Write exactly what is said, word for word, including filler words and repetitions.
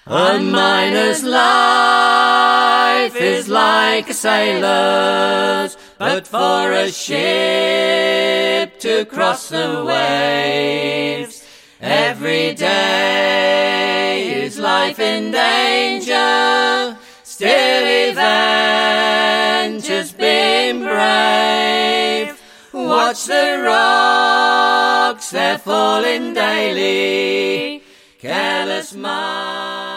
A miner's life is like a sailor's, but for a ship to cross the waves, every day is life in danger. Still he ventures being brave. Watch the rocks, they're falling daily. Careless mind.